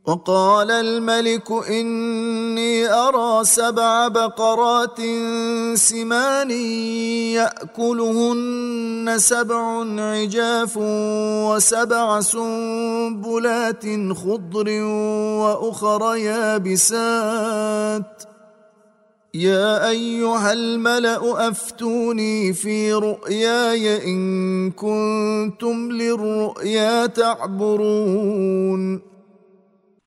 وقال الملك إني أرى 7 بقرات سمان يأكلهن 7 عجاف و7 سنبلات خضر وأخر يابسات يا أيها الملأ أفتوني في رؤياي إن كنتم للرؤيا تعبرون